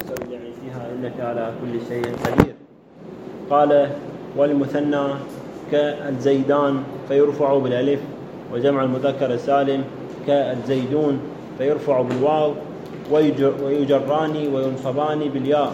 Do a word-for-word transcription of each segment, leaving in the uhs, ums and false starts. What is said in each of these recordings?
فارجع فيها إنك على كل شيء قدير. قال والمثنى كالزيدان فيرفع بالألف، وجمع المذكر السالم كالزيدون فيرفع بالواو، ويجران وينصبان بالياء،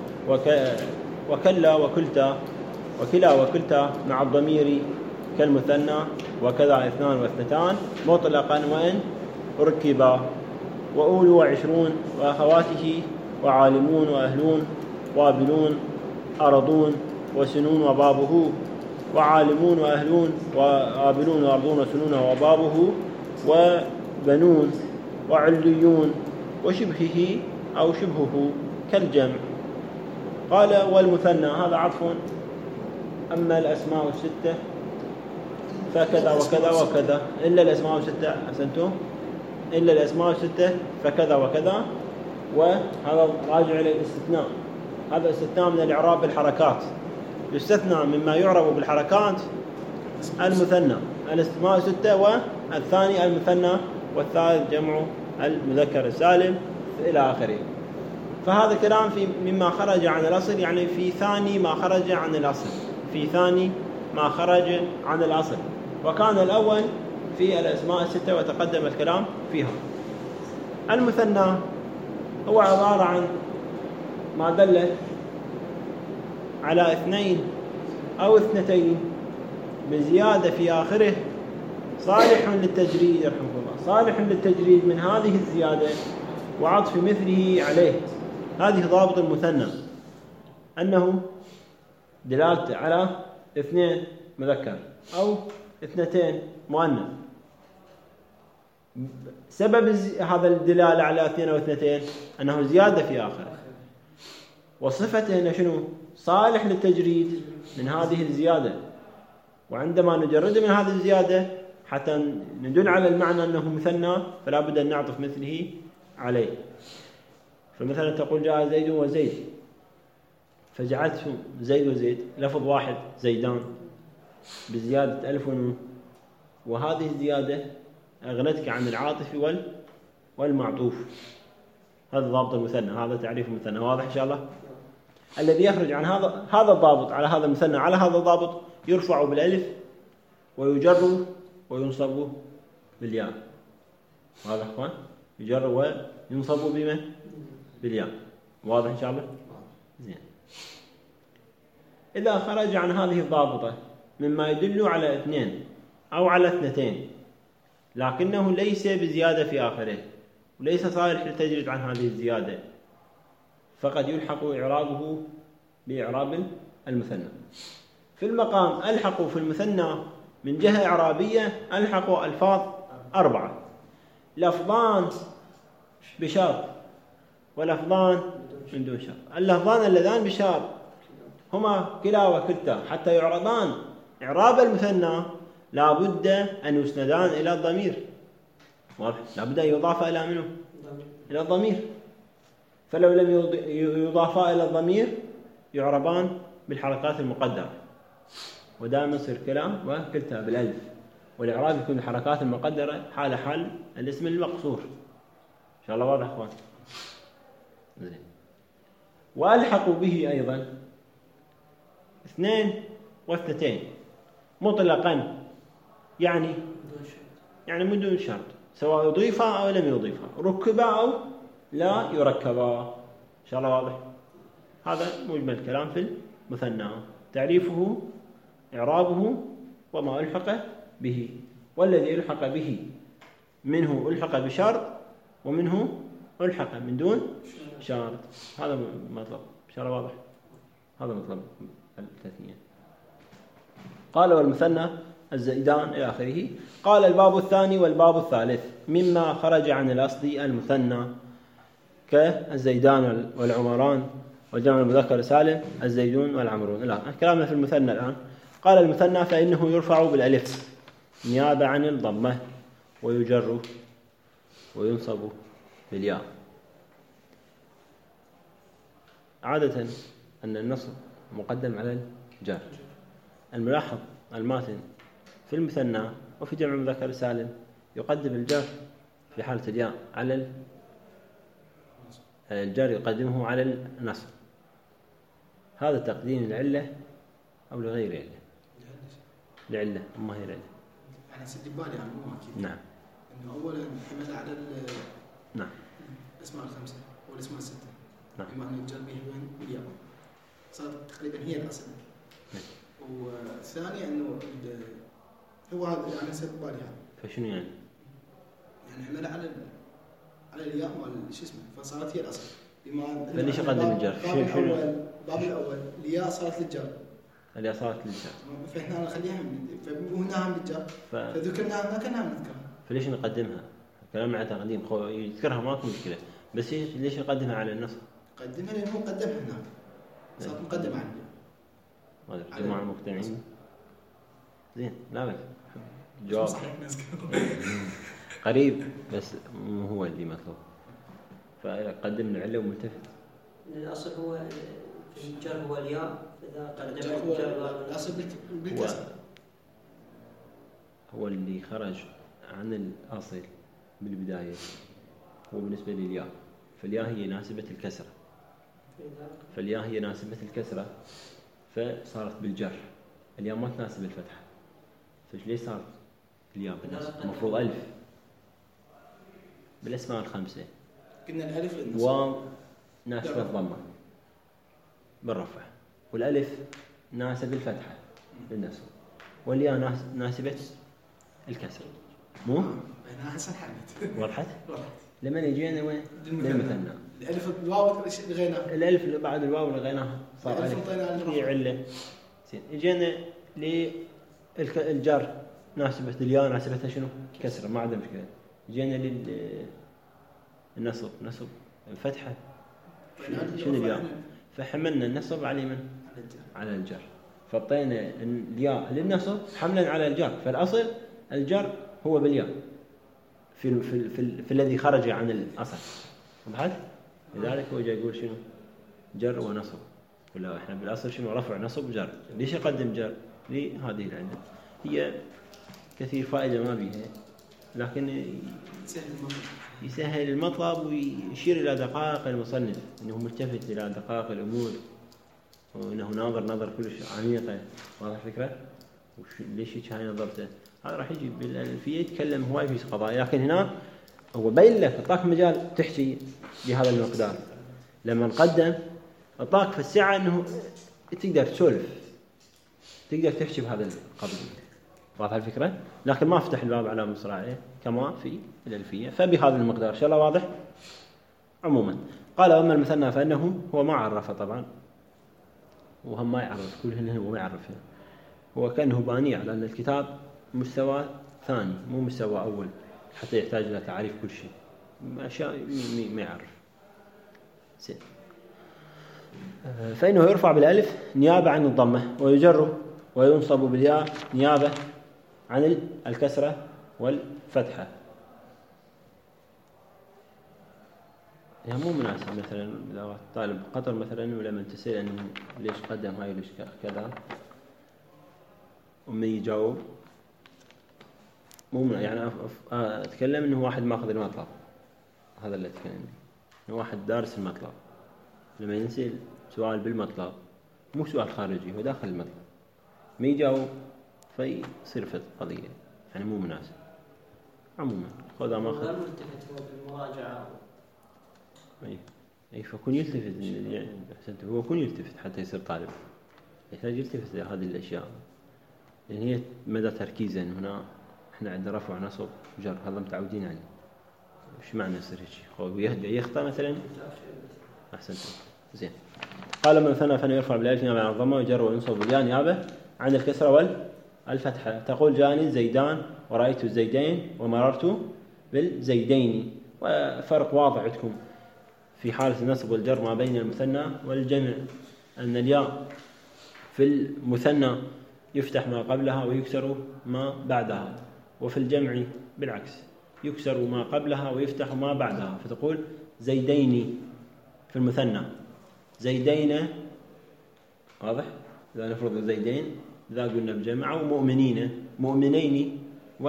وكلا وكلتا وكلا وكلتا مع الضمير كالمثنى، وكذا اثنان واثنتان مطلقا وإن ركبا، وأولو وعشرون وأخواته وعالمون وأهلون وابلون أرضون وسنون وبابه، وعالمون وأهلون وآبلون وأرضون وسنون وبابه، وبنون وعليون وشبهه أو شبهه كالجمع. قال والمثنى هذا عطف، أما الأسماء الستة فكذا وكذا وكذا، إلا الأسماء الستة أحسنتم إلا الأسماء الستة فكذا وكذا، وهذا راجع إلى الاستثناء. هذا استثناء من الإعراب بالحركات، يستثنى مما يعرب بالحركات المثنى الأسماء الستة، والثاني المثنى، والثالث جمع المذكر السالم إلى آخره. فهذا كلام في مما خرج عن الأصل، يعني في ثاني ما خرج عن الأصل في ثاني ما خرج عن الأصل وكان الأول في الأسماء الستة وتقدم الكلام فيها. المثنى هو عبارة عن ما دل على اثنين أو اثنتين بزيادة في آخره صالح للتجريد، يرحمه الله، صالح للتجريد من هذه الزيادة وعطف مثله عليه. هذه ضابط المثنى، أنه دلالته على اثنين مذكر أو اثنتين مؤنث. سبب هذا الدلالة على اثنين أو اثنتين أنه زيادة في آخره، وصفته أنه شنو؟ صالح للتجريد من هذه الزيادة، وعندما نجرد من هذه الزيادة حتى ندل على المعنى أنه مثنى فلا بد أن نعطف مثله عليه. فمثلا تقول جاء زيد وزيد، فجعلته زيد وزيد لفظ واحد زيدان بزيادة ألف ونون، وهذه الزيادة أغنتك عن العاطف والمعطوف. هذا ضابط المثنى، هذا تعريف المثنى. واضح إن شاء الله؟ الذي يخرج عن هذا هذا الضابط على هذا المثنى على هذا الضابط يرفع بالألف ويجر وينصب بالياء. هذا أخوان يجر وينصب بمن؟ بالياء. واضح إن شاء الله؟ زين. إذا خرج عن هذه الضابطة مما يدل على اثنين أو على اثنتين لكنه ليس بزيادة في آخره وليس صالح للتجريد عن هذه الزيادة، فقد يلحق إعرابه بإعراب المثنى. في المقام ألحقوا في المثنى من جهة إعرابية ألحقوا ألفاظ أربعة، لفظان بشرط ولفظان من دون شرط. اللفظان اللذان بشرط هما كلا وكلتا، حتى يعرضان إعراب المثنى لا بد أن يسندان إلى الضمير. واضح؟ لا بد أن يضاف إلى منه؟ إلى الضمير. فلو لم يضافا إلى الضمير يعربان بالحركات المقدرة، ودائما يصير كلا وكلتا بالألف، والإعراب يكون الحركات المقدرة حال حال الاسم المقصور. إن شاء الله واضح أخوان؟ زين. وألحقوا به أيضا اثنين واثنتين مطلقا، يعني يعني من دون شرط، سواء يضيفا أو لم يضيفا، ركبا أو لا يركبا. إن شاء الله واضح؟ هذا مجمل الكلام في المثنى، تعريفه إعرابه وما ألحق به، والذي ألحق به منه ألحق بشرط ومنه ألحق من دون شرط. هذا مطلب. إن شاء الله واضح؟ هذا مطلب التثنية. قال والمثنى الزيدان إلى آخره. قال الباب الثاني والباب الثالث مما خرج عن الأصل المثنى كالزيدان والعمران والجمع المذكر السالم الزيدون والعمرون. الآن كلامنا في المثنى الآن. قال المثنى فإنه يرفع بالألف نيابة عن الضمة، ويجر وينصب بالياء. عادة أن النصب مقدم على الجر. الملاحظ الماثل في المثنى وفي جمع المذكر السالم يقدم الجر في حالة الياء على الجر يقدمه على النصب. هذا تقديم العلة أو لغير علة؟ لعلة ما هي العلة. يعني سد بالي يعني مو أكيد. نعم. إنه أولا حمل على نعم الأسماء الخمسة والأسماء الستة. نعم. بما أن الجر به وين والياء صارت تقريبا هي الأصل. نعم. والثانية إنه هو هذا يعني سد بالي هذا. فشنو يعني؟ يعني حمل على على الياء مال شو اسمه فصارت هي الأصل. بما فليش يقدم الجر؟ باب الأول باب الأول الياء صارت للجر. الياء صارت للجر. فإحنا نخليها فهنا هم للجر. ف... فذكرناها ما كنا نذكرها. فليش نقدمها؟ كلام مع تقديم خو يذكرها ماكو مشكلة، بس ليش يقدمها على النص؟ قدمها لأنه قدمها هنا. صارت مقدمة عنه. هذا الجماعة المقتنعين. زين لا بس. جواب. قريب بس مو هو اللي مطلوب. فقدم العلة وملتفت. الأصل هو الجر هو الياء، إذا قدم الجر الأصل بالكسر. هو اللي خرج عن الأصل بالبداية هو بالنسبة للياء، فالياء هي ناسبة الكسرة. فالياء هي ناسبة الكسرة فصارت بالجر. الياء ما تناسب الفتحة. فليش صارت الياء بالنصب؟ المفروض ألف بالأسماء الخمسة. قلنا الألف للنصب. واو ناسبة الضمة بالرفع، والألف ناسب الفتحة للنصب، والياء ناسبة الكسر. مو؟ أنا حسن حمد. وضحت؟ وضحت. لما يجينا وين؟ للمثنى. الألف الواو لغيناها. الألف اللي بعد الواو لغيناها صار ألف. في علة. زين. يجينا للجر ناسبة الياء ناسبتها شنو؟ كسرة ما عندنا مشكلة. يجينا للنصب نصب الفتحة شنو الياء؟ فحملنا النصب على من؟ على الجر. فاعطينا الياء للنصب حملا على الجر، فالأصل الجر هو بالياء في في في, في الذي خرج عن الأصل. وضحت؟ لذلك هو جاي يقول شنو؟ جر ونصب. ولا احنا بالأصل شنو؟ رفع نصب جر. ليش يقدم جر؟ لهذه العلة. هي كثير فائدة ما بيها، لكن يسهل المطلب ويشير إلى دقائق المصنف، أنه ملتفت إلى دقائق الأمور، وأنه ناظر نظر كلش عميقة. واضح الفكرة؟ ليش هيك هاي نظرته؟ هذا راح يجي بالألفية يتكلم هواي في قضايا، لكن هنا هو بين لك أعطاك مجال تحكي بهذا المقدار. لما نقدم أعطاك في الساعة أنه تقدر تسولف، تقدر تحكي بهذا القضية. واضح الفكرة؟ لكن ما أفتح الباب على مصراعيه كما في الألفية. فبهذا المقدار إن شاء الله واضح. عموما قال أما المثنى فإنه هو ما عرفه طبعا، وهم ما يعرف كلهن هو ما يعرفه. هو كأنه باني على أن الكتاب مستوى ثاني مو مستوى أول حتى يحتاج إلى تعريف كل شيء. أشياء ما يعرف. سين. فإنه يرفع بالألف نيابة عن الضمة، ويجر وينصب بالياء نيابة عن الكسرة والفتحة. يعني مو مناسب مثلا لو طالب قطر مثلا ولما تسأل أنه ليش قدم هاي ليش كذا ومن يجاوب مو يعني أتكلم إنه واحد ماخذ المطلب. هذا اللي أتكلم إنه واحد دارس المطلب لما ينسأل سؤال بالمطلب مو سؤال خارجي هو داخل المطلب ما يجاوب فيصير في القضية يعني مو مناسب. عموما خذها ما خذ. لا ملتفت هو بالمراجعة. أي أي فكون يلتفت يعني حسنت هو كون يلتفت حتى يصير طالب يحتاج يلتفت لهذه الأشياء. يعني هي مدى تركيزا هنا إحنا عندنا رفع نصب جر هذا متعودين عليه. وش معنى يصير هيك هو يهدى يخطأ مثلا. أحسنت زين. قال من ثنى فإنه يرفع بالألف نيابة عن الضمة ويجر وينصب بالياء نيابة عن الكسرة والفتحة. تقول جاني الزيدان ورأيت الزيدين ومررت بالزيدين. وفرق واضح عندكم في حالة النصب والجر ما بين المثنى والجمع أن الياء في المثنى يفتح ما قبلها ويكسر ما بعدها، وفي الجمع بالعكس يكسر ما قبلها ويفتح ما بعدها. فتقول زيدين في المثنى زيدين. واضح؟ إذا نفرض زيدين إذا قلنا بجمع ومؤمنين مؤمنين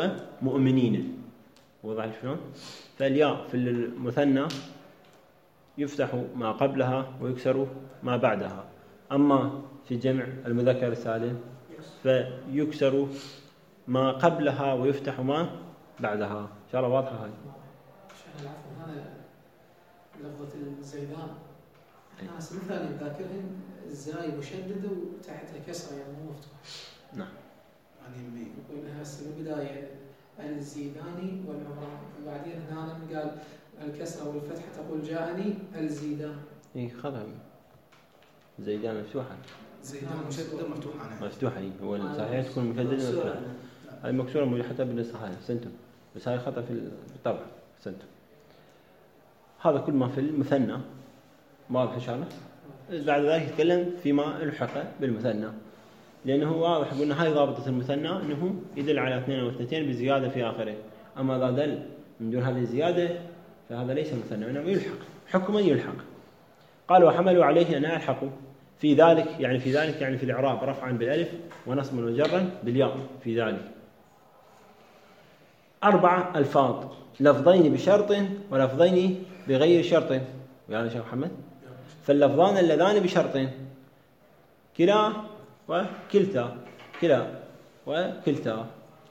ومؤمنين. واضح شلون؟ فالياء في المثنى يفتح ما قبلها ويكسر ما بعدها. أما في جمع المذكر السالم فيكسر ما قبلها ويفتح ما بعدها. إن شاء الله واضحة هاي. العفو، هذا لفظة الزيدان أنا مثلا ذاكرهن الزاي مشددة وتحتها كسرة يعني مو مفتوح. نعم. يعني يقول هسه بالبداية الزيداني والعمران، وبعدين هنا قال الكسرة والفتحة تقول جاءني الزيدان. إيه خذها زيدان مفتوحة. زيدان مشددة مفتوحة. أنا مفتوحة إيه هو صحيح تكون مشددة مفتوحة. هاي مكسورة موجودة حتى بالنسخة هاي سنتم، بس هاي خطأ في الطبع سنتم. هذا كل ما في المثنى واضح إن شاء الله. بعد ذلك يتكلم فيما الحق بالمثنى، لأنه واضح قلنا هاي ضابطة المثنى أنه يدل على اثنين واثنتين بزيادة في آخره. أما إذا دل من دون هذه الزيادة فهذا ليس مثنى، إنما يلحق حكما يلحق. قال وحملوا عليه أن ألحقوا في ذلك، يعني في ذلك يعني في الإعراب رفعا بالألف ونصبا وجرا بالياء في ذلك. أربعة ألفاظ، لفظين بشرط ولفظين بغير شرط. يا شيخ محمد، فاللفظان اللذان بشرط كلا وكلتا، كلا وكلتا،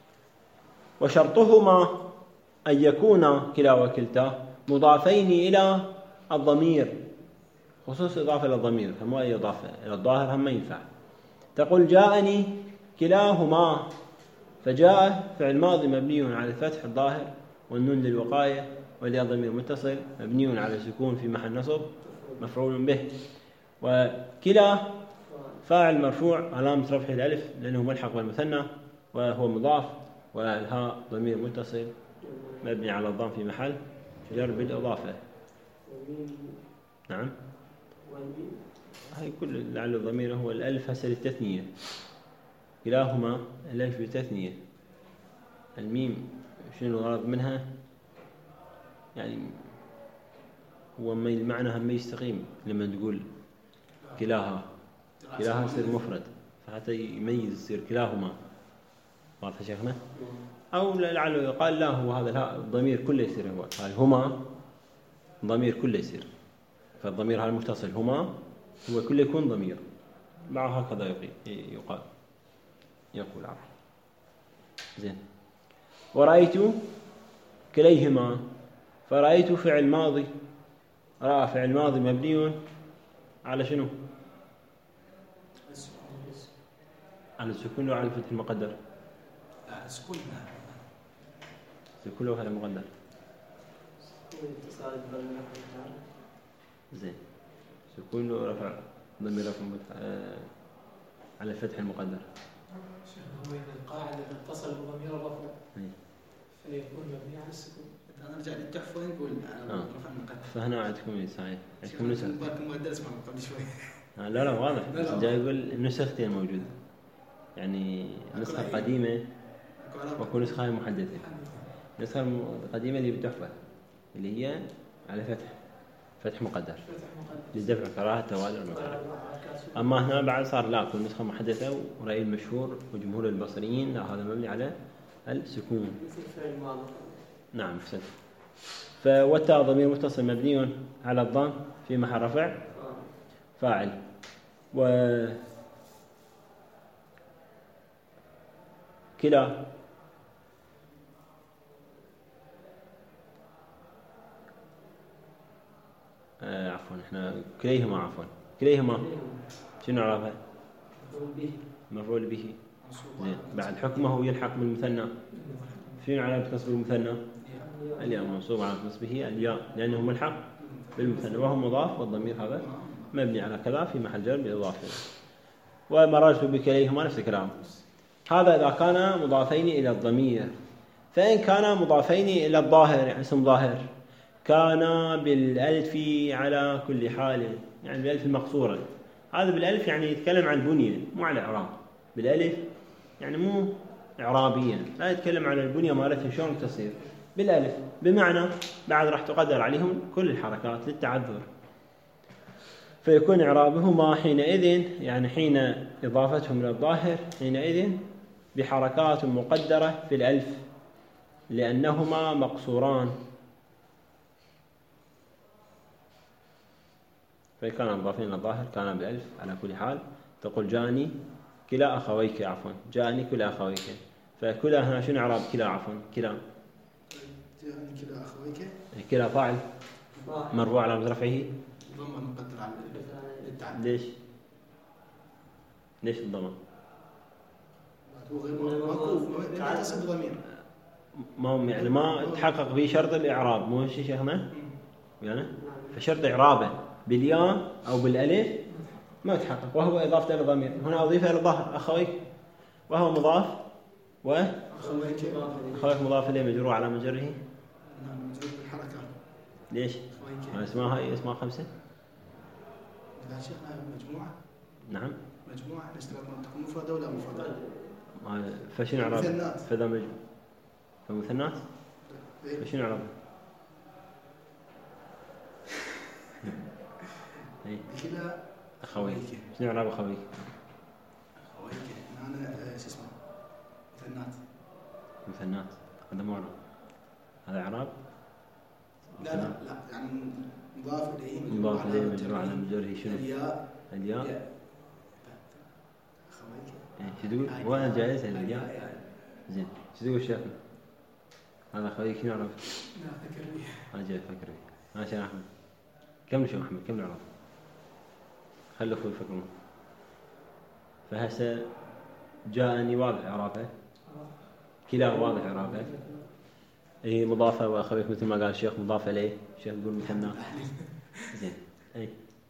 وشرطهما أن يكون كلا وكلتا مضافين إلى الضمير، خصوص إضافة إلى الضمير، فمو أي إضافة إلى الظاهر هم ما ينفع. تقول جاءني كلاهما، فجاء فعل ماضي مبني على الفتح الظاهر والنون للوقاية والياء ضمير متصل مبني على السكون في محل نصب مفعول به. وكلا فاعل مرفوع علامة رفعه الألف لأنه ملحق بالمثنى وهو مضاف، والهاء ضمير متصل مبني على الضم في محل جر بالإضافة. نعم. هاي كل لعل الضمير هو الألف هسه للتثنية، كلاهما الألف للتثنية. الميم شنو الغرض منها؟ يعني هو ما المعنى هم يستقيم لما تقول كلاها، كلاها يصير مفرد فحتى يميز يصير كلاهما. واضح يا شيخنا؟ أو لعله يقال لا هو هذا لا الضمير كله يصير هو هاي هما ضمير كله يصير، فالضمير هذا المتصل هما هو كله يكون ضمير مع هكذا يقال يقول عفوا. زين. ورأيت كليهما، فرأيت فعل ماضي، رأى فعل ماضي مبني على شنو؟ على السكون وعلى الفتح المقدر. على السكون. السكون وعلى المقدر. زين. سكون ورفع ضمير رفع آه على الفتح المقدر. شنو هو القاعدة اتصل بضمير الرفع فيكون مبني على السكون. أنا أرجع للتحف ونقول على رفع المقدر. فهنا عندكم صحيح عندكم نسخ. مبارك درس معنا قبل شوي. آه لا لا واضح. جاي يقول النسختين موجودة، يعني نسخة قديمة ونسخة محدثة. النسخة القديمة اللي بتحفة اللي هي على فتح فتح مقدر لدفع كراهة توالي المقدر. أما هنا بعد صار لا كل نسخة محدثة، ورأي المشهور وجمهور البصريين لا هذا مبني على السكون. نعم حسن. فوالتاء ضمير متصل مبني على الضم في محل رفع فاعل. و كلا آه عفوا احنا كليهما عفوا كليهما شنو عرفه؟ مفعول به. زين. بعد حكمه يلحق بالمثنى شنو علامة نصب المثنى؟ الياء منصوب على نصبه الياء لأنه ملحق بالمثنى وهو مضاف، والضمير هذا مبني على كذا في محل جر بالإضافة. ومررت بكليهما نفس الكلام. هذا إذا كان مضافين إلى الضمير. فإن كان مضافين إلى الظاهر يعني اسم ظاهر كان بالألف على كل حال، يعني بالألف المقصورة. هذا بالألف يعني يتكلم عن البنية مو على الإعراب. بالألف يعني مو إعرابيا، لا يتكلم عن البنية مالتها شلون تصير بالألف، بمعنى بعد راح تقدر عليهم كل الحركات للتعذر. فيكون إعرابهما حينئذ يعني حين إضافتهم إلى الظاهر حينئذ بحركات مقدرة في الألف لأنهما مقصوران. فإن كان مضافين إلى الظاهر كان بألف على كل حال. تقول جاءني كلا أخويك، عفوا جاءني كلا أخويك. فكلا هنا شنو إعراب كلا؟ عفوا كلا جاءني كلا أخويك. كلا فاعل مرفوع على رفعه ضمة مقدر على التعب. ليش؟ ليش الضمة؟ هو غير موقوف ما يتصل بضمير. ما هم يعني ما تحقق به شرط الإعراب، مو شيء شيخنا؟ يعني فشرط إعرابه بالياء أو بالألف ما تحقق، وهو إضافة إلى الضمير. هنا أضيف إلى الظاهر أخويك وهو مضاف، و أخويك أخويك مضاف إليه مجرور على مجره. نعم مجرور بالحركة. ليش؟ أخويك اسمها هاي اسمها خمسة. لا شيخنا مجموعة. نعم مجموعة نشتغل تكون مفردة ولا مفردة؟ فشنو إعراب؟ مثنات. فذا مجموع فمثنات. فشنو إعراب؟ اي كلا أخويك. شنو إعراب أخويك؟ أخويك أنا شو اسمه مثنات. مثنات هذا مو إعراب، هذا إعراب. لا لا لا يعني مضاف إليه مضاف إليه مجرور على مجره. شنو؟ الياء. الياء. أخويك. إيه شو تقول؟ وأنا جالس الياء. زين شو تقول شيخنا؟ هذا أخويك شنو إعراب؟ لا فكر فيه. أنا جاي أفكر فيه. ماشي يا أحمد. كمل شو أحمد كمل إعراب. خلوا أخوي يفكرون. فهسه جاءني واضح إعرابه. كلا واضح إعرابه. اي مضافه، واخويك مثل ما قال الشيخ مضاف اليه. الشيخ يقول مثنى. زين اي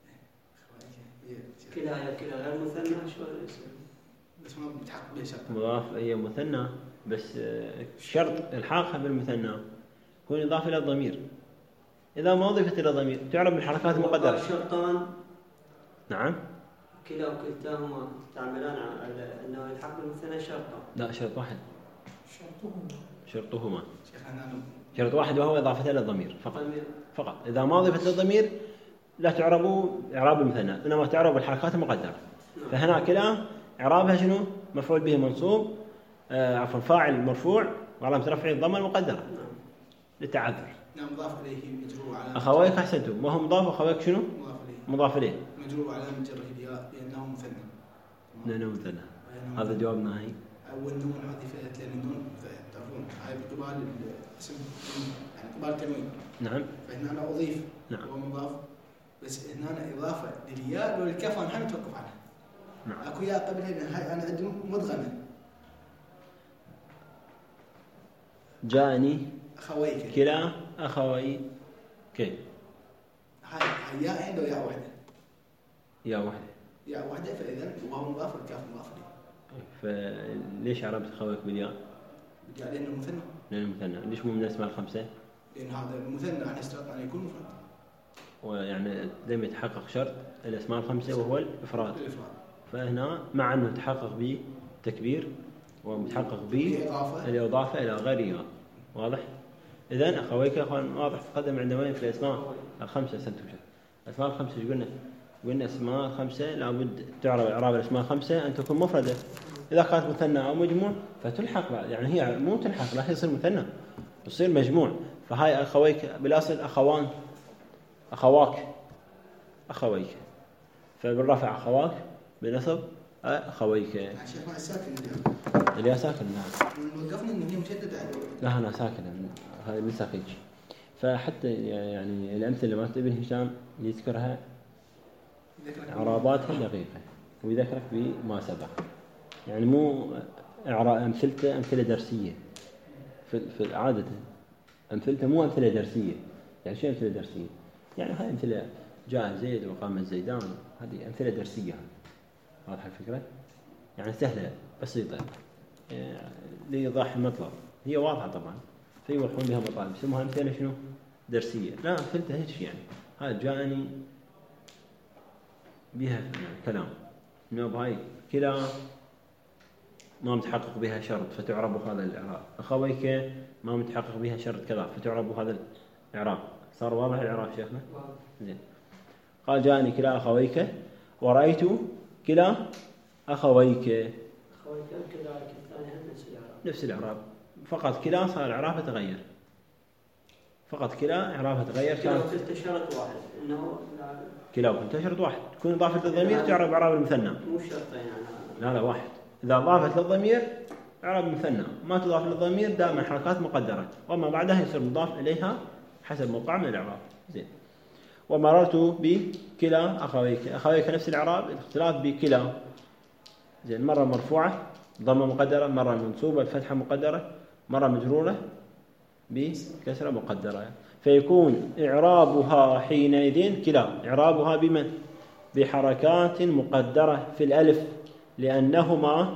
كلا يا كلا غير مثنى شو الاسم؟ بس ما بتحقق به شرط. مضاف هي مثنى بس شرط الحاقها بالمثنى يكون اضافه الى الضمير. اذا ما اضيفت الى الضمير تعرب بالحركات المقدره. شرطان. نعم كلا وكلتاهما تعملان على انه يلحق بالمثنى شرطان. لا شرط واحد. شرطهما. شرطهما شيخنا شرط واحد وهو اضافه الى الضمير فقط. ضمير. فقط اذا ما اضيفت للضمير لا تعربوا اعراب المثنى، انما تعرب بالحركات المقدره. فهنا كلا اعرابها شنو؟ مفعول به منصوب، آه عفوا فاعل مرفوع وعلامه رفعه الضمه المقدره للتعذر. نعم مضاف اليه مجرور على اخويك احسنتم، وهو مضاف واخويك شنو؟ مضاف اليه مضاف اليه مجرور على مجره الياء لانه مثنى. لانه مثنى. هذا جوابنا هي. والنون حذفت لان النون تعرفون هاي قبال الاسم يعني قبال التنوين. نعم فهنا انا اضيف. نعم. هو مضاف بس هنا أنا اضافه للياء وللكاف انا هم توقف عنها. نعم. اكو ياء قبلها هاي انا عندي مدغمه. جاءني اخويك كلا اخوي كيف؟ هاي هاي ياء عنده ياء واحده. يا واحده. ياء واحده فاذا وهو مضاف والكاف مضاف اليه. فليش عربت اخويك بالياء؟ بالياء لانه مثنى. لانه مثنى. ليش مو من الاسماء الخمسه؟ لان هذا المثنى انا اشترط ان يكون مفرد. ويعني لم يتحقق شرط الاسماء الخمسه وهو الافراد. الافراد. فهنا مع انه تحقق بتكبير ومتحقق بالاضافه بالاضافه الى غير ياء. واضح؟ اذا اخويك يا اخوان واضح تقدم عندنا وين في الاسماء الخمسه. سنتم الاسماء الخمسه ايش قلنا؟ قلنا اسماء خمسه لابد تعرف اعراب الاسماء الخمسه ان تكون مفرده. اذا كانت مثنى او مجموع فتلحق بعد، يعني هي مو تلحق لا يصير مثنى يصير مجموع. فهاي اخويك بالاصل اخوان اخواك اخويك، فبالرفع اخواك بنصب اخويك. يعني شيخ ما الساكن الياء ساكن. نعم وقفنا انه هي مشدده عليه. لا أنا ساكنة هذا لسه خيج. فحتى يعني الأمثلة اللي مالت ابن هشام يذكرها إعراباتها دقيقة ويذكرك بما سبق، يعني مو أمثلته أمثلة درسية في في عادة أمثلته مو أمثلة درسية. يعني شو أمثلة درسية؟ يعني هاي أمثلة جاء زيد وقام الزيدان، هذه أمثلة درسية. واضحة الفكرة؟ يعني سهلة بسيطة لإيضاح المطلب. هي واضحة طبعا فيوضحون بها مطالب يسموها أمثلة شنو؟ درسية. لا أمثلتها هيك يعني هذا جاءني بها كلام إنه بهاي كلا ما متحقق بها شرط فتعرب هذا الإعراب. أخويك ما متحقق بها شرط كذا فتعرب هذا الإعراب. صار واضح الإعراب شيخنا؟ زين. قال جاءني كلا أخويك ورأيت كلا أخويك. أخويك كذلك الثاني نفس الإعراب. نفس الإعراب فقط كلا صار الإعراب تغير. فقط كلا إعرابها تغير. كلا وكلتا شرط واحد إنه كلا وكلتا شرط واحد، تكون إضافة للضمير تعرب إعراب المثنى. مو شرطين يعني. لا لا واحد. إذا أضافت للضمير إعراب مثنى، ما تضاف للضمير دائما حركات مقدرة، وما بعدها يصير مضاف إليها حسب موقع من الإعراب. زين. ومررت بكلا أخويك، أخويك نفس الإعراب، الاختلاف بكلا. زين. مرة مرفوعة ضمة مقدرة، مرة منصوبة الفتحة مقدرة، مرة مجرورة بكسرة مقدرة. فيكون إعرابها حينئذ كلا إعرابها بمن؟ بحركات مقدرة في الألف، لأنهما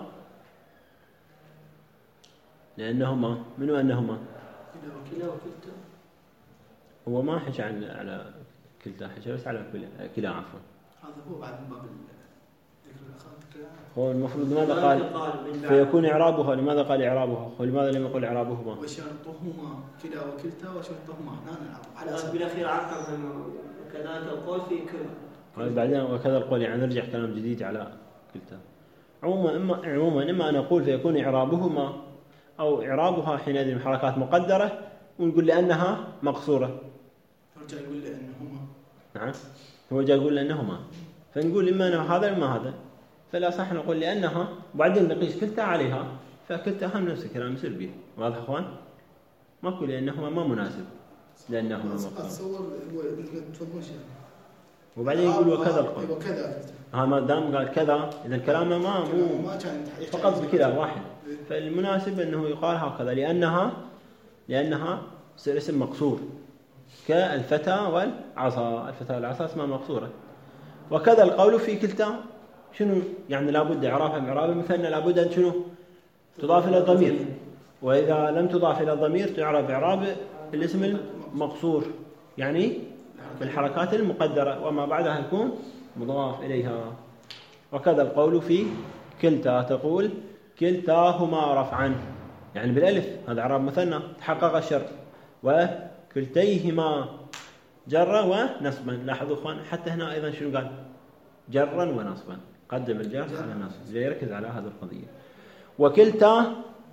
لأنهما منو أنهما؟ كلا وكلتا. هو ما حكى عن على كلتا، حكى بس على كلا عفوا. هذا هو بعد من باب ذكر الأخوات. هو المفروض ماذا قال؟ فيكون إعرابها، لماذا قال إعرابها؟ ولماذا لم يقل إعرابهما؟ وشرطهما كلا وكلتا وشرطهما هنا على أساس بالأخير عقبهم كذلك القول في كل. بعدين وكذا القول، يعني نرجع كلام جديد على كلتا. عموما إما عموما إما أن نقول فيكون إعرابهما أو إعرابها حينئذ بحركات مقدرة، ونقول لأنها مقصورة. رجع يقول لأنهما. نعم. هو جاء يقول لأنهما، فنقول إما أنه هذا إما هذا. فلا صح نقول لأنها وبعدين نقيس كلتا عليها، فكلتا هم نفس الكلام يصير به. واضح أخوان؟ ما أقول لأنهما ما مناسب، لأنهما أتصور هو تفضل شيء. وبعدين يقول وكذا القول. وكذا. ها ما دام قال كذا، إذا كلامه ما مو فقط بكذا واحد. فالمناسب أنه يقال هكذا لأنها لأنها تصير اسم مقصور، كالفتى والعصا. الفتى والعصا اسمها مقصورة. وكذا القول في كلتا. شنو يعني؟ لابد إعرابها بإعراب المثنى، لابد أن شنو؟ تضاف إلى الضمير. وإذا لم تضاف إلى الضمير تعرب إعراب الاسم المقصور، يعني بالحركات المقدرة، وما بعدها يكون مضاف إليها. وكذا القول في كلتا، تقول كلتاهما رفعا، يعني بالألف، هذا إعراب مثنى تحقق الشرط. وكلتيهما جرا ونصبا. لاحظوا اخوان حتى هنا ايضا شنو قال؟ جرا ونصبا، قدم الجر على النصب، ليركز على هذه القضيه. وكلتا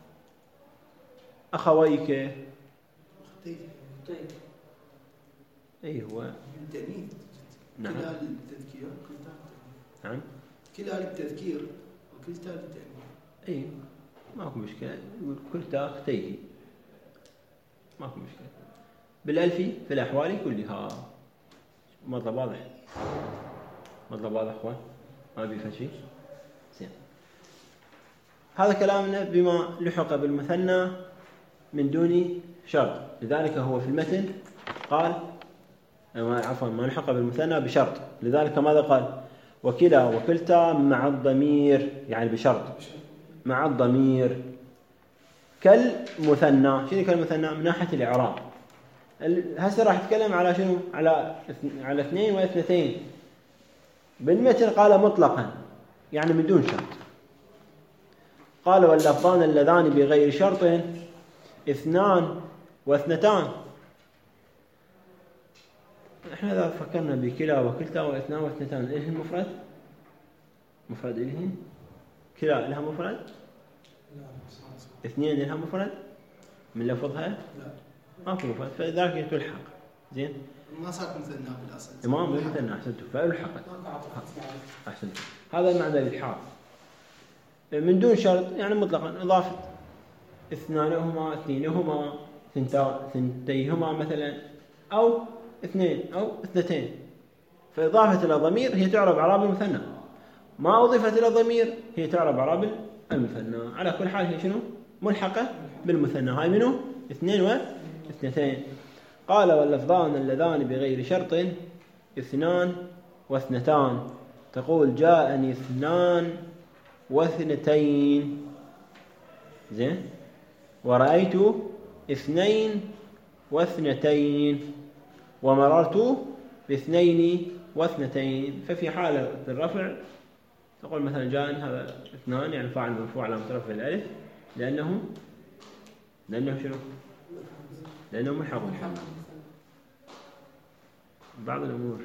اخويك. اختيك. اي هو بالتأنيث. نعم. كلا للتذكير كلتا. نعم. كلا للتذكير وكلتا للتأنيث. اي ماكو مشكله، كلتا اختيه ماكو مشكله. بالألفي في الأحوال كلها. مطلب واضح؟ مطلب واضح أخوان؟ ما بيفهم شيء؟ زين. هذا كلامنا بما لحق بالمثنى من دون شرط، لذلك هو في المتن قال عفوا ما لحق بالمثنى بشرط، لذلك ماذا قال؟ وكلا وكلتا مع الضمير، يعني بشرط مع الضمير كالمثنى. شنو كالمثنى؟ من ناحية الإعراب. هسه راح اتكلم على شنو؟ على على اثنين واثنتين. بالمتن قال مطلقا، يعني من دون شرط. قال واللفظان اللذان بغير شرط اثنان واثنتان. احنا اذا فكرنا بكلا وكلتا واثنان واثنتان، ايش المفرد؟ مفرد الهن؟ كلا لها مفرد؟ اثنين لها مفرد؟ من لفظها؟ لا ما في مفرد، فذلك تلحق. زين؟ ما صار مثنى بالاصل. ما مو مثنى، احسنتم، فالحقت. احسنتم. هذا معنى الالحاق. من دون شرط يعني مطلقا، اضافه اثنانهما، اثنينهما، ثنتيهما مثلا، او اثنين او اثنتين. فاضافه الى ضمير هي تعرب اعراب المثنى، ما اضيفت الى ضمير هي تعرب اعراب المثنى. على كل حال هي شنو؟ ملحقه بالمثنى. هاي منو؟ اثنين واثنتين. قال واللفظان اللذان بغير شرط اثنان واثنتان. تقول جاءني اثنان واثنتين. زين؟ ورأيت اثنين واثنتين، ومررت باثنين واثنتين. ففي حالة الرفع تقول مثلا جاءني هذا اثنان، يعني فاعل مرفوع علامة رفعه الألف، لأنه لأنه شنو؟ لأنه ملحق. بعض الأمور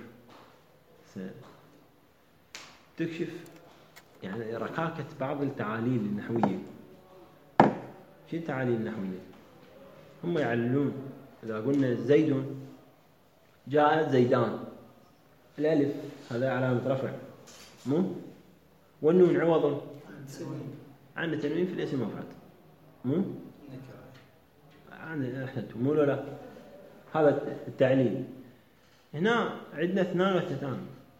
تكشف يعني ركاكة بعض التعاليل النحوية. شو التعاليل النحوية؟ هم يعللون إذا قلنا زيد جاء زيدان، الألف هذا علامة رفع مو، والنون عوض عن التنوين في الاسم المفرد مو، عن أحسنتم مو لا، هذا التعليل. هنا عندنا اثنان واثنتان،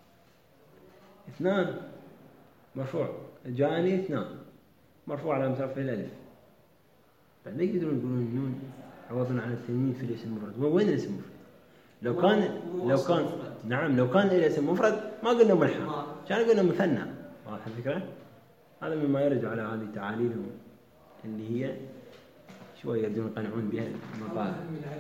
اثنان مرفوع، جاءني اثنان مرفوع على رفع الألف، بعد ما يقدرون يقولون النون عوض عن التنوين في الاسم المفرد. وين الاسم المفرد؟ لو كان لو كان نعم لو كان الاسم مفرد ما قلنا ملحق، كان قلنا مثنى. واضح الفكرة؟ هذا مما يرجع على هذه تعاليلهم اللي هي شوية يقدرون يقنعون بها المطالب.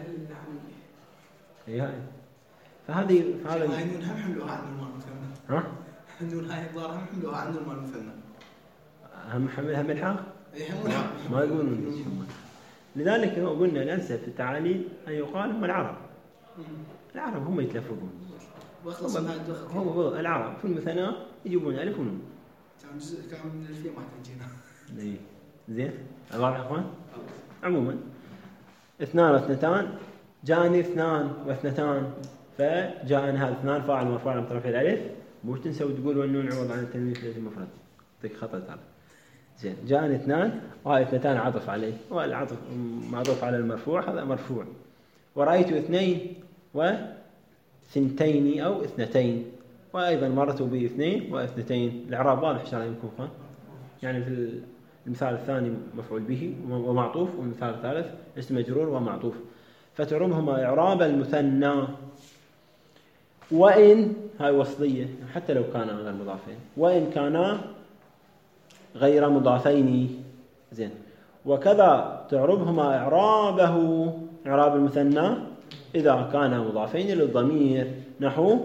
اي هاي فهذه فهذا هاي النون هم حملوها عند المال المثنى. ها؟ النون هاي الظاهر هم حملوها عند المال المثنى. هم حملها ملحق؟ اي هم ملحق. ما يقولون. لذلك قلنا الأنسب في التعاليل أن يقال هم العرب. العرب هم يتلفظون. واخلص من هذا هم العرب في المثنى يجيبون ألف ونون. كان جزء كان من الفيلم ما تجينا. إيه زين. واضح يا أخوان؟ عموما اثنان واثنتان، جاني اثنان واثنتان، فجاءني هذا اثنان فاعل مرفوع على رفع الألف، مش تنسى وتقول والنون عوض عن التنوين في الاسم المفرد. يعطيك خطأ هذا. زين جاءني اثنان وهاي اثنتان عطف عليه، والعطف معطوف على المرفوع هذا مرفوع. ورأيت اثنين وثنتين أو اثنتين، وأيضا مرت به اثنين واثنتين. الإعراب واضح إن شاء الله يمكن فهم. يعني في المثال الثاني مفعول به ومعطوف، والمثال الثالث اسم مجرور ومعطوف. فتعربهما إعراب المثنى. وإن هاي وصلية حتى لو كانا غير مضافين، وإن كانا غير مضافين. زين. وكذا تعربهما إعرابه إعراب المثنى إذا كان مضافين للضمير، نحو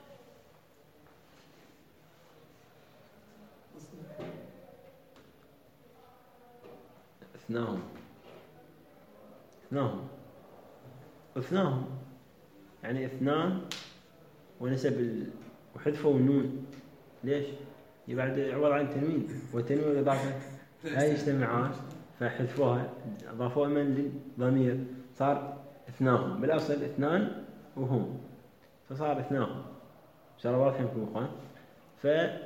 اثناهم اثناهم اثناهم يعني اثنان ونسب ال... وحذفوا النون. ليش؟ بعد عوض عن التنوين، والتنوين والإضافة لا يجتمعان، فحذفوها أضافوها من للضمير، صار اثناهم. بالأصل اثنان وهم، فصار اثناهم. إن شاء الله واضح لكم أخوان. ف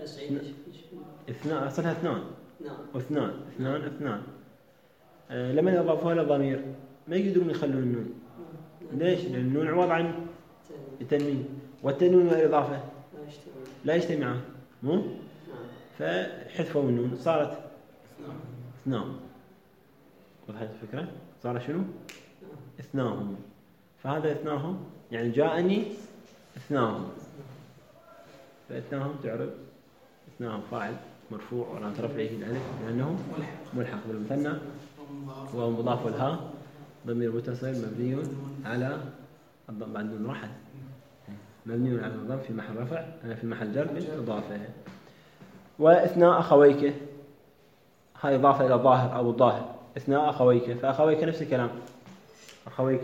اثنان أصلها اثنان واثنان اثنان اثنان. أه لما أضافوها للضمير ما يقدرون يخلون النون. ليش؟ لأن النون عوض عن التنوين، والتنوين والإضافة لا يجتمعان مو؟ فحذفوا النون صارت اثنان. وضحت الفكرة؟ صار شنو؟ اثناهم. فهذا اثناهم يعني جاءني اثناهم، فاثناهم تعرف اثناهم فاعل مرفوع ولا ترفعه الألف لأنه ملحق بالمثنى، وهو مضاف والهاء ضمير متصل مبني على الضم بعد النون راحت، مبني على الضم في محل رفع في محل جر بالإضافة. واثناء أخويك هاي إضافة إلى الظاهر أو الظاهر. اثناء أخويك، فأخويك نفس الكلام. أخويك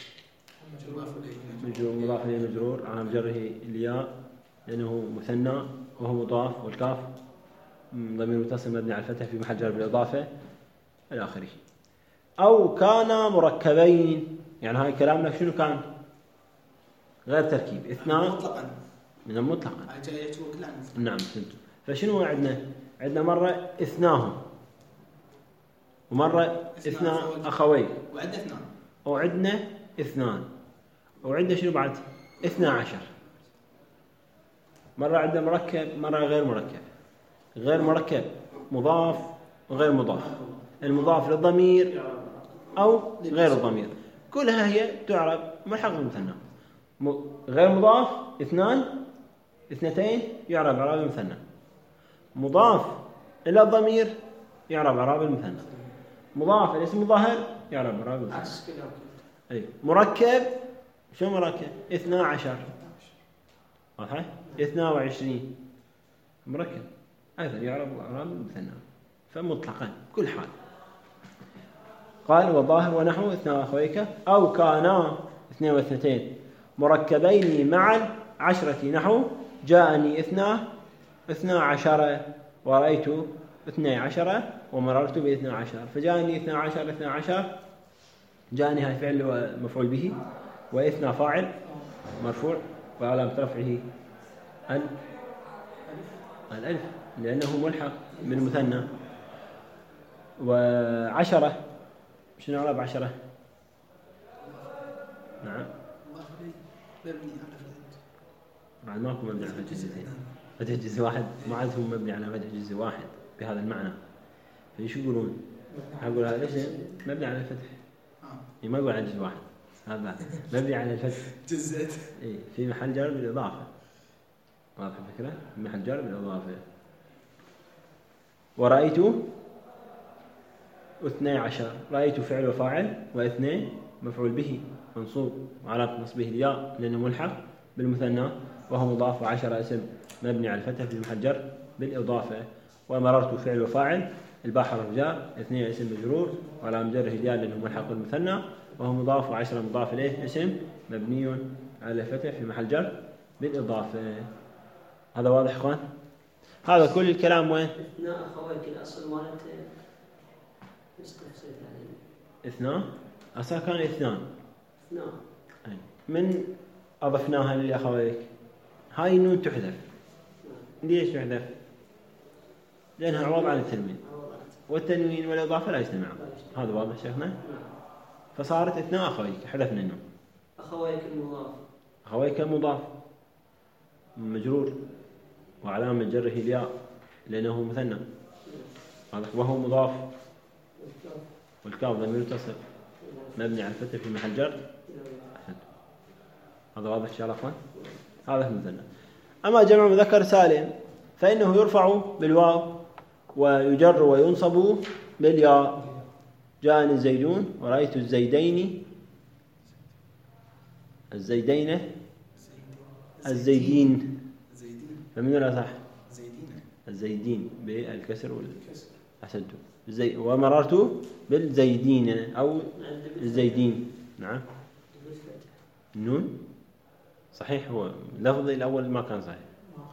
مضاف إليه مجرور على جره الياء لأنه مثنى وهو مضاف، والكاف ضمير متصل مبني على الفتح في محل جر بالإضافة إلى آخره. أو كان مركبين، يعني هاي كلامنا شنو كان؟ غير تركيب. اثنان مطلقا من المطلق. نعم. فشنو عندنا؟ عندنا مرة اثناهم، ومرة اثنان أخوين، وعندنا اثنان، وعندنا اثنان، وعندنا شنو بعد؟ اثنا عشر. مرة عندنا مركب، مرة غير مركب. غير مركب مضاف وغير مضاف، المضاف للضمير أو غير الضمير، كلها هي تعرب ملحق بالمثنى. غير مضاف اثنان اثنتين يعرب إعراب المثنى، مضاف إلى الضمير يعرب إعراب المثنى، مضاف إلى اسم الظاهر يعرب إعراب المثنى. أي مركب شو مركب؟ اثنا عشر واضح؟ اثنا وعشرين مركب أيضا يعرب إعراب المثنى. فمطلقا كل حال. قال والظاهر ونحو اثنا أخويك أو كانا اثنين واثنتين مركبين مع عشرة، نحو جاءني اثنا اثنا عشر ورأيت اثني عشر ومررت باثنى عشر. فجاءني اثنى عشر اثنى عشر جاء نهاية فعل مفعول به، وإثنى فاعل مرفوع وعلامة رفعه ال الألف لأنه ملحق بالمثنى. وعشرة شنو إعراب عشرة؟ نعم مبني على فتح. بعد ماكو مبني على فتح جزئين، فتح جزء واحد ما عاد هو مبني على فتح جزء واحد بهذا المعنى. فايش يقولون؟ أقول هذا ليش مبني على الفتح؟ إيه ما يقول على جزء واحد، هذا مبني على الفتح جزء إيه في محل جر بالإضافة. واضح الفكرة؟ في محل جر بالإضافة. ورأيت اثني عشر، رأيت فعل وفاعل واثنين مفعول به منصوب وعلامة نصبه الياء لأنه ملحق بالمثنى وهو مضاف، وعشر اسم مبني على الفتح في محل جر بالإضافة. ومررت فعل وفاعل الباء حرف جر، اثنين اسم مجرور وعلامة جره الياء لأنه ملحق بالمثنى وهو مضاف، وعشرة مضاف إليه اسم مبني على الفتح في محل جر بالإضافة. هذا واضح إخوان؟ هذا كل الكلام وين؟ اثناء أخويك الأصل مالته استفسد عليه. اثنان أصلا كان اثنان. اثنان. من أضفناها للأخويك هاي النون تحذف. ليش تحذف؟ لأنها عوض عن التنوين، والتنوين والإضافة لا يجتمعون. هذا واضح شيخنا؟ فصارت اثناء أخويك حذفنا النون. أخويك المضاف. أخويك مضاف مجرور وعلامة جره الياء لأنه مثنى، وهو مضاف، والكاف ضمير متصل مبني على الفتح في محل جر. هذا واضح إن شاء الله أخوان؟ هذا مثنى. أما جمع مذكر سالم فإنه يرفع بالواو ويجر وينصب بالياء. جاءني الزيدون ورأيت الزيدين الزيدين الزيدين فمن ولا صح؟ الزيدين بالكسر والكسر أحسنتم. زي ومررت بالزيدين أو الزيدين. نعم النون صحيح، هو لفظ الأول ما كان صحيح.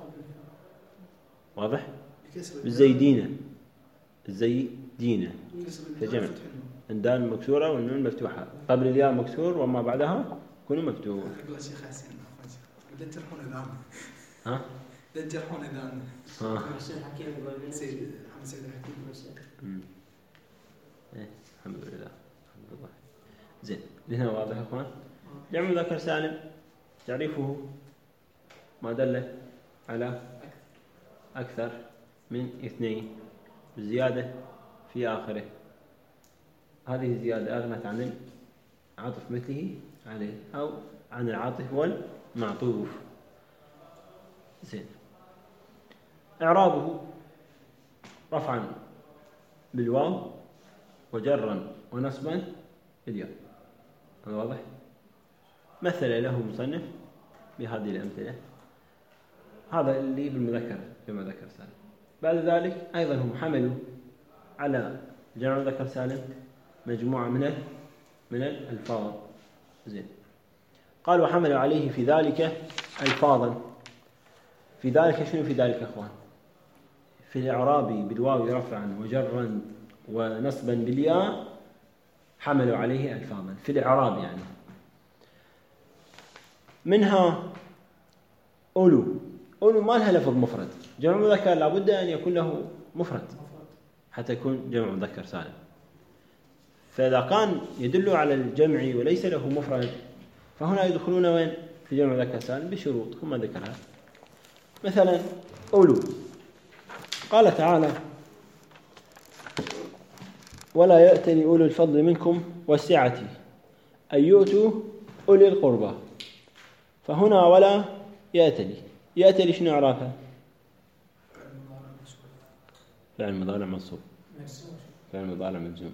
واضح؟ بالزيدين الزيدين كجمع، الدال مكسورة والنون مفتوحة، قبل الياء مكسور وما بعدها كله مفتوح. أقول شيخ حسين لا تجرحون إذان. ها؟ لا تجرحون إذان. ها. حسين حكيم يقول سيد محمد سيد الحكيم. امم. إيه الحمد لله الحمد لله. زين هنا واضح يا إخوان؟ جمع مذكر سالم تعريفه ما دل على أكثر من اثنين بزيادة في آخره. هذه الزيادة أغنت عن العطف مثله عليه أو عن العاطف والمعطوف. زين إعرابه رفعا بالواو وجرا ونصبا بالياء. هذا واضح؟ مثل له مصنف بهذه الأمثلة. هذا اللي بالمذكر جمع مذكر سالم. بعد ذلك أيضا هم حملوا على جمع مذكر سالم مجموعة من من الألفاظ. زين قالوا حملوا عليه في ذلك ألفاظا. في ذلك شنو في ذلك أخوان؟ في الإعراب بالواو رفعا وجرا ونصبا بالياء حملوا عليه ألفاظا في الإعراب يعني. منها أولو. أولو ما لها لفظ مفرد. جمع مذكر لابد أن يكون له مفرد حتى يكون جمع مذكر سالم. فإذا كان يدل على الجمع وليس له مفرد فهنا يدخلون وين؟ في جمع مذكر سالم بشروط هم ذكرها. مثلا أولو قال تعالى ولا يأتل أولو الفضل منكم والسعة أن يؤتوا أولي القربى. فهنا ولا يأتلي. يأتلي شنو إعرابها؟ فعل مضارع منصوب. فعل مضارع مجزوم.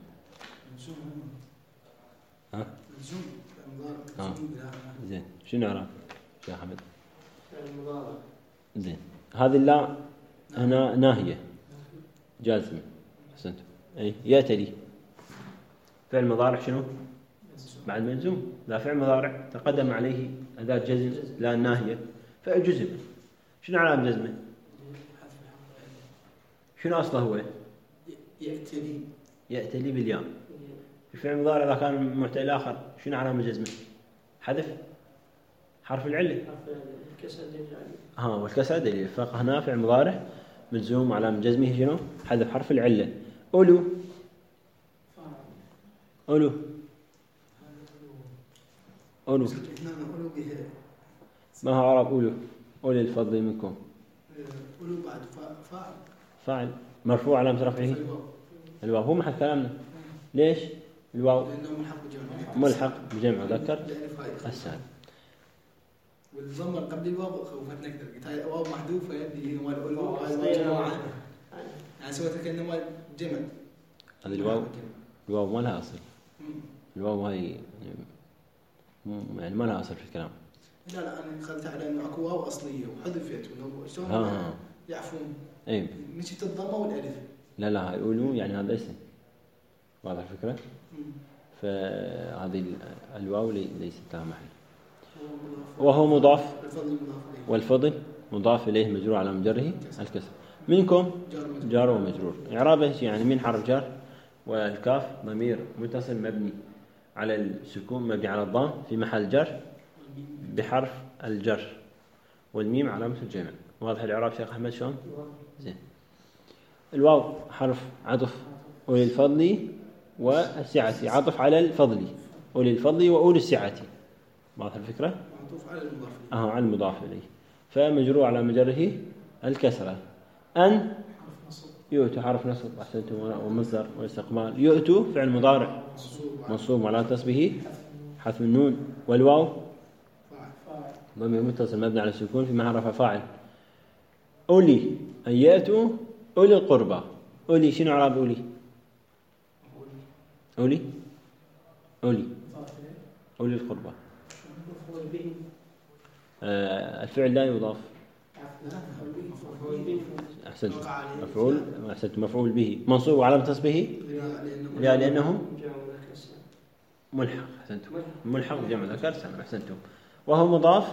ها؟ ها. زين شنو إعراب يا أحمد؟ فعل مضارع. زين هذه لا هنا ناهية جازمة. أحسنتم. أي يأتلي فعل مضارع شنو؟ بعد مجزوم. لا فعل مضارع تقدم عليه أداة جزم لا ناهية فجزم. شنو علامة جزمه؟ شنو أصله هو؟ يأتلي. يأتلي بالياء الفعل المضارع إذا كان معتل آخر شنو علامة جزمه؟ حذف حرف العلة. الكسر دليل ها والكسر دليل. فهنا فعل مضارع ملزوم علامة جزمه شنو؟ حذف حرف العلة. أولو أولو أولو أولو به ما هو عرب أولو؟ أولي الفضل منكم. أولو بعد فاعل فاعل مرفوع علامة رفعه الواو. هو محل كلامنا. ليش الواو؟ لأنه ملحق بجمع ملحق بجمع ذكر السالم. والضمة قبل الواو خوفتنا كثير. قلت هاي واو محذوفة يدي هو الأولو وهاي واو يعني سويت كأنه جمع. هذه الواو الواو ما لها أصل. الواو هاي يعني ما لها أصل في الكلام. لا لا أنا خلت على إنه أكو واو أصلية وحذفت ولو شلون ها يعفون. إيه مشيت الضمة والألف. لا لا هاي أولو يعني هذا اسم. واضح الفكرة؟ فهذه الواو ليست لها محل. وهو مضاف والفضل مضاف إليه مجرور على مجره الكسر. منكم جار ومجرور. إعرابه يعني من حرف جار والكاف ضمير متصل مبني على السكون مبني على الضم في محل جر بحرف الجر والميم علامة الجمع. واضح الإعراب شيخ أحمد شلون؟ زين. الواو حرف عطف أولي الفضل والسعة عطف على الفضل أولي الفضل وأولي السعة. واضح الفكرة؟ معطوف على المضاف أه على المضاف إليه. فمجرور على مجره الكسرة. أن يؤتوا حرف نصب أحسنتم ومصدر والاستقبال. يؤتوا فعل مضارع منصوب وعلى نصبه حذف النون. والواو ضمير متصل مبني على السكون في محل رفع فاعل. أولي أن يأتوا أولي القربى. أولي شنو إعراب أولي؟ أولي أولي أولي القربى. آه الفعل لا يضاف. أحسنت مفعول أحسنت مفعول به منصوب وعلامة نصبه لا لأنه ملحق. أحسنتم ملحق بجمع ذكر سالم. أحسنتم. وهو مضاف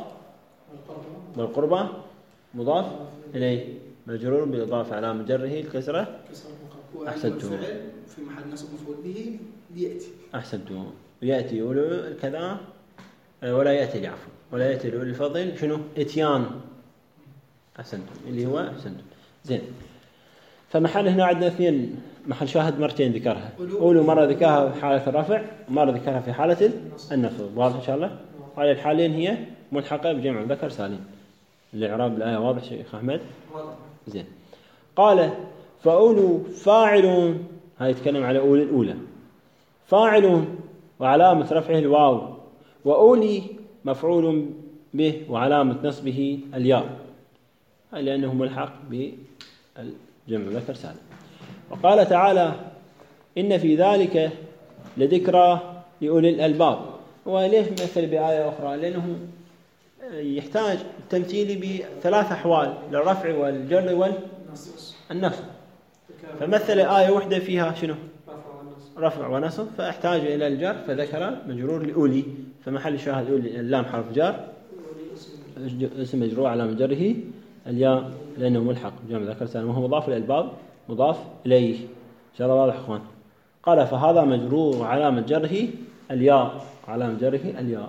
والقربة مضاف إليه مجرور بالإضافة على مجره الكسرة. أحسنتم. في محل نصب مفعول به يأتي. أحسنتم. يأتي أولو كذا ولا يأتي عفوا ولا يأتي أولو الفضل شنو إتيان. أحسنتم اللي هو أحسنتم. زين. فمحل هنا عندنا اثنين محل شاهد مرتين ذكرها. أولو مرة ذكرها في حالة الرفع ومرة ذكرها في حالة النصب. واضح إن شاء الله. وعلى الحالين هي ملحقة بجمع ذكر سالم. الإعراب الآية واضح شيخ أحمد؟ واضح. زين. قال فأولو فاعل. هاي يتكلم على أولي الأولى. فاعل وعلامة رفعه الواو وأولي مفعول به وعلامة نصبه الياء لأنه ملحق بجمع ذكر سالم. وقال تعالى إن في ذلك لذكرى لأولي الألباب. وليش مثل بآية أخرى؟ لأنه يحتاج التمثيل بثلاث أحوال للرفع والجر والنصب. فمثل آية واحدة فيها شنو؟ رفع ونصب فاحتاج إلى الجر فذكر مجرور لأولي. فمحل شاهد أولي اللام حرف جار اسم مجرور على مجره الياء لأنه ملحق بجمع ذكر سالم وهو مضاف للألباب مضاف إليه. إن شاء الله واضح أخوان. قال فهذا مجرور وعلامة جره الياء علامة جره الياء.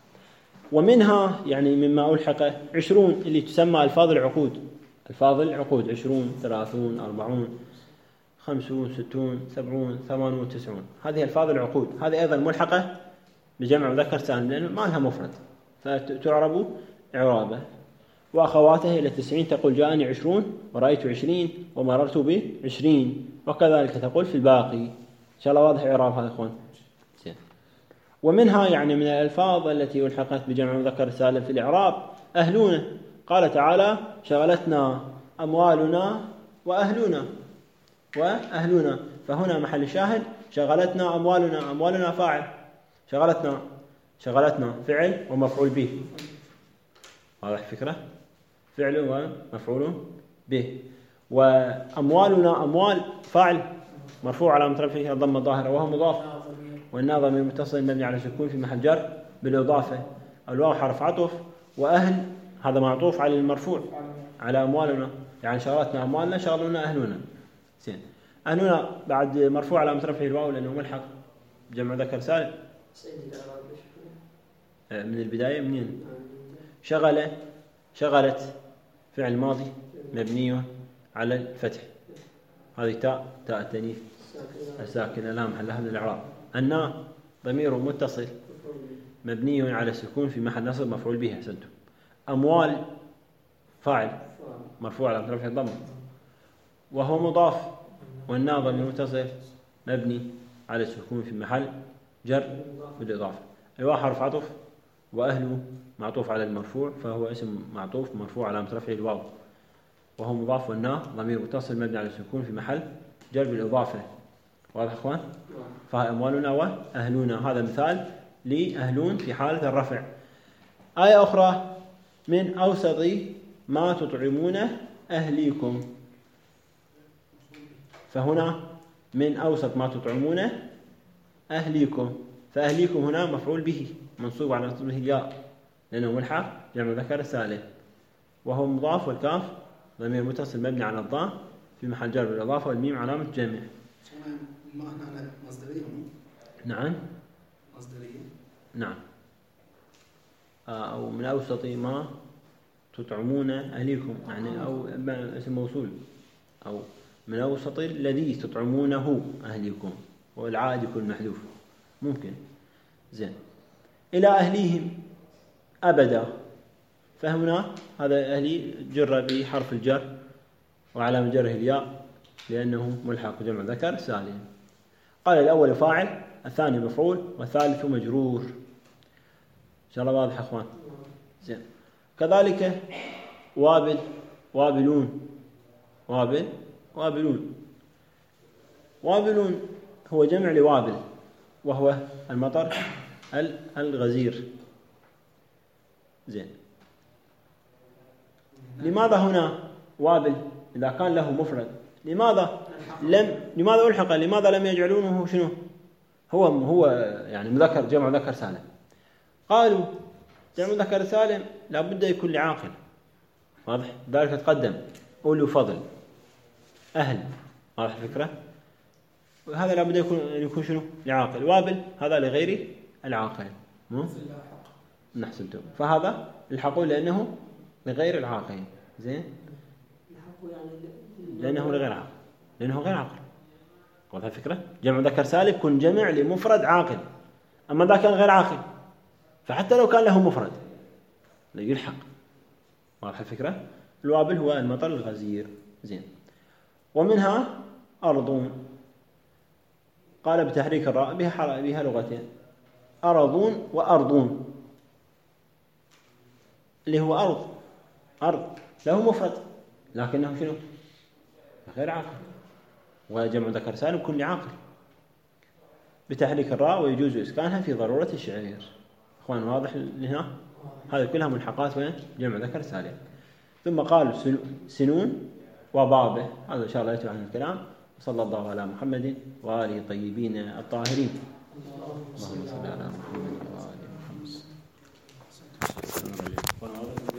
ومنها يعني مما ألحق عشرون اللي تسمى ألفاظ العقود. ألفاظ العقود عشرون ثلاثون أربعون خمسون ستون سبعون ثمانون تسعون. هذه ألفاظ العقود. هذه أيضا ملحقة بجمع مذكر سالم لأنه ما لها مفرد فتعرب إعرابه. وأخواته إلى تسعين تقول جاءني عشرون ورأيت عشرين ومررت بعشرين وكذلك تقول في الباقي. إن شاء الله واضح إعراب هذا إخوان. ومنها يعني من الألفاظ التي ألحقت بجمع مذكر سالم في الإعراب أهلون. قال تعالى شغلتنا أموالنا وأهلنا وأهلنا. فهنا محل شاهد شغلتنا أموالنا. أموالنا فاعل شغلتنا شغلتنا فعل ومفعول به. واضح فكرة؟ فعل ومفعول به. وأموالنا أموال فاعل مرفوع على مترفعه الضمة الظاهرة وهو مضاف والناظم المتصل مبني على السكون في محل جر بالإضافة. الواو حرف عطف وأهل هذا معطوف على المرفوع على أموالنا يعني شغلتنا أموالنا شغلنا أهلنا. زين. أهلنا بعد مرفوع على مترفعه الواو لأنه ملحق جمع ذكر سالم سيد الأعراب آه، من البداية منين؟ شغل شغلت فعل ماضي مبني على الفتح، هذه تاء تاء التأنيث الساكنة لا محل لها من الإعراب. النا ضمير متصل مبني على السكون في محل نصب مفعول به. أحسنتم. أموال فاعل مرفوع على رفع الضمة وهو مضاف، والنا ضمير متصل مبني على السكون في محل جر بالإضافة. الواو حرف عطف وأهله معطوف على المرفوع فهو اسم معطوف مرفوع على رفعه الواو، وهو مضاف، والنا ضمير متصل مبني على السكون في محل جر بالإضافة. واضح أخوان؟ فأموالنا وأهلنا هذا مثال لأهلون في حالة الرفع. آية أخرى من أوسط ما تطعمون أهليكم، فهنا من أوسط ما تطعمون أهليكم، فأهليكم هنا مفعول به منصوب على نصبه الياء لأنه ملحق جمع ذكر سالم، وهو مضاف، والكاف ضمير متصل مبني على الضاء في محل جر بالإضافة، والميم علامة جمع. ما هنا مصدرية. نعم مصدرية. نعم. أو من أوسط ما تطعمون أهليكم، يعني أو اسم موصول، أو من أوسط الذي تطعمونه أهليكم، والعائد يكون محذوف ممكن. زين. إلى أهليهم أبدا، فهمنا هذا أهلي جر بحرف الجر وعلامة جره الياء لأنه ملحق جمع ذكر سالم. قال الأول فاعل، الثاني مفعول، والثالث مجرور. إن شاء الله واضح أخوان. زين. كذلك وابل وابلون، وابل وابلون. وابلون هو جمع لوابل وهو المطر الغزير. زين. لماذا هنا وابل إذا كان له مفرد؟ لماذا لم لماذا ألحق؟ لماذا لم يجعلونه شنو؟ هو هو يعني مذكر جمع ذكر سالم. قالوا جمع ذكر سالم لابد يكون لعاقل. واضح؟ ذلك تقدم أولو فضل أهل. واضح الفكرة؟ وهذا لابد يكون يكون شنو؟ لعاقل. وابل هذا لغير العاقل. مو؟ نحسنتم. فهذا الحقوا لأنه لغير العاقل. زين؟ لأنه لغير عاقل. لأنه غير عاقل. واضح الفكرة؟ جمع ذكر سالم يكون جمع لمفرد عاقل. أما ذا كان غير عاقل فحتى لو كان له مفرد لا يلحق. واضح الفكرة؟ الوابل هو المطر الغزير. زين. ومنها أرضون، قال بتحريك الراء بها بها لغتين، أرضون وأرضون، اللي هو أرض أرض له مفرد لكنه شنو؟ غير عاقل، وجمع ذكر سالم كل عاقل بتحريك الراء، ويجوز إسكانها في ضرورة الشعير. أخوان واضح هنا؟ هذه كلها ملحقات وين؟ جمع ذكر سالم. ثم قال سنون وبابه، هذا إن شاء الله يتبع عن الكلام. صلى الله على محمد وآله الطيبين الطاهرين. اللهم صل على محمد وآله محمد.